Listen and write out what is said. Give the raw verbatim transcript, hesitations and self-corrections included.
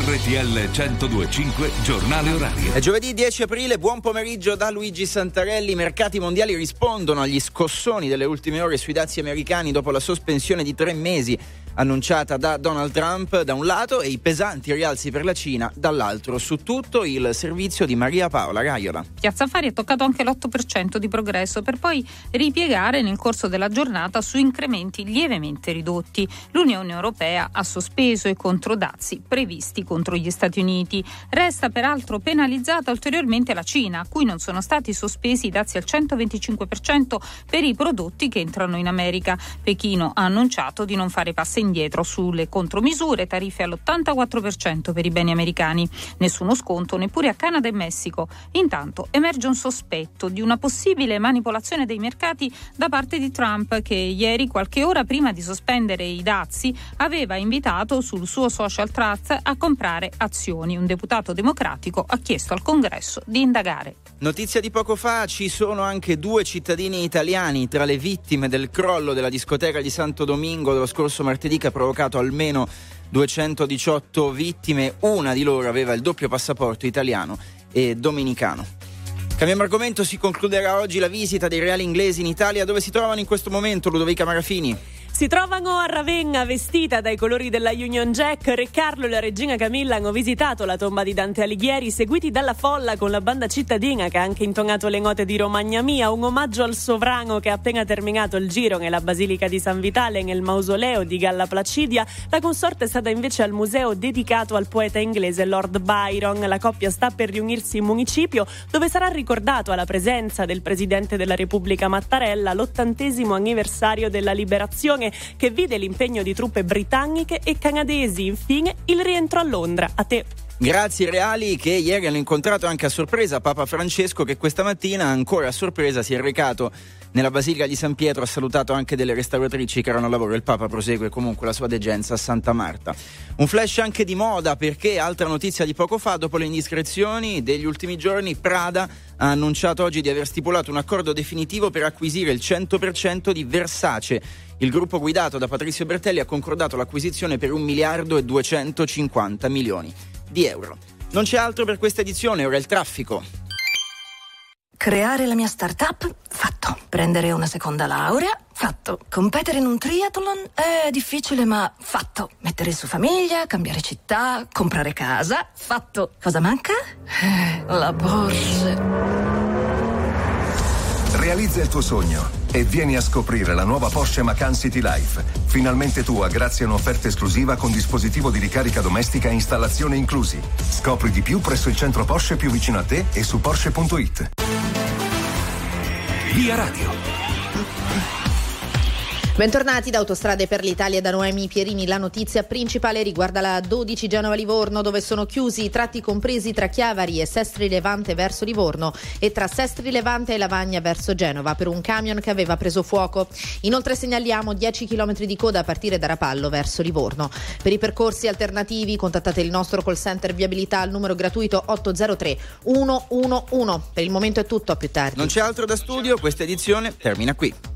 R T L centodue e cinque giornale orario. È giovedì dieci aprile, buon pomeriggio da Luigi Santarelli. I mercati mondiali rispondono agli scossoni delle ultime ore sui dazi americani dopo la sospensione di tre mesi annunciata da Donald Trump da un lato e i pesanti rialzi per la Cina dall'altro. Su tutto il servizio di Maria Paola Gaiola. Piazza Affari ha toccato anche l'otto per cento di progresso per poi ripiegare nel corso della giornata su incrementi lievemente ridotti. L'Unione Europea ha sospeso i controdazi previsti contro gli Stati Uniti. Resta peraltro penalizzata ulteriormente la Cina, a cui non sono stati sospesi i dazi al centoventicinque per cento per i prodotti che entrano in America. Pechino ha annunciato di non fare passi indietro sulle contromisure, tariffe all'ottantaquattro per cento per i beni americani. Nessuno sconto neppure a Canada e Messico. Intanto emerge un sospetto di una possibile manipolazione dei mercati da parte di Trump, che ieri, qualche ora prima di sospendere i dazi, aveva invitato sul suo social trust a comprare azioni. Un deputato democratico ha chiesto al Congresso di indagare. Notizia di poco fa, ci sono anche due cittadini italiani tra le vittime del crollo della discoteca di Santo Domingo dello scorso martedì, che ha provocato almeno duecentodiciotto vittime. Una di loro aveva il doppio passaporto italiano e dominicano. Cambiamo argomento, si concluderà oggi la visita dei reali inglesi in Italia. Dove si trovano in questo momento, Ludovica Marafini? Si trovano a Ravenna, vestita dai colori della Union Jack. Re Carlo e la regina Camilla hanno visitato la tomba di Dante Alighieri, seguiti dalla folla con la banda cittadina che ha anche intonato le note di Romagna Mia, un omaggio al sovrano che ha appena terminato il giro nella Basilica di San Vitale, nel mausoleo di Galla Placidia. La consorte è stata invece al museo dedicato al poeta inglese Lord Byron. La coppia sta per riunirsi in municipio, dove sarà ricordato alla presenza del Presidente della Repubblica Mattarella l'ottantesimo anniversario della liberazione, che vide l'impegno di truppe britanniche e canadesi. Infine il rientro a Londra. A te. Grazie reali, che ieri hanno incontrato anche a sorpresa Papa Francesco, che questa mattina ancora a sorpresa si è recato nella Basilica di San Pietro, ha salutato anche delle restauratrici che erano a lavoro. Il Papa prosegue comunque la sua degenza a Santa Marta. Un flash anche di moda, perché altra notizia di poco fa, dopo le indiscrezioni degli ultimi giorni, Prada ha annunciato oggi di aver stipulato un accordo definitivo per acquisire il cento per cento di Versace. Il gruppo guidato da Patrizio Bertelli ha concordato l'acquisizione per un miliardo e duecentocinquanta milioni di euro. Non c'è altro per questa edizione, ora il traffico. Creare la mia startup? Fatto. Prendere una seconda laurea? Fatto. Competere in un triathlon? È difficile, ma fatto. Mettere su famiglia, cambiare città, comprare casa? Fatto. Cosa manca? Eh, la Porsche. Realizza il tuo sogno e vieni a scoprire la nuova Porsche Macan City Life. Finalmente tua grazie a un'offerta esclusiva con dispositivo di ricarica domestica e installazione inclusi. Scopri di più presso il centro Porsche più vicino a te e su Porsche punto it. Via Radio. Bentornati da Autostrade per l'Italia, da Noemi Pierini. La notizia principale riguarda la dodici Genova-Livorno, dove sono chiusi i tratti compresi tra Chiavari e Sestri Levante verso Livorno e tra Sestri Levante e Lavagna verso Genova per un camion che aveva preso fuoco. Inoltre segnaliamo dieci chilometri di coda a partire da Rapallo verso Livorno. Per i percorsi alternativi contattate il nostro call center viabilità al numero gratuito otto zero tre uno uno uno. Per il momento è tutto, a più tardi. Non c'è altro da studio, questa edizione termina qui.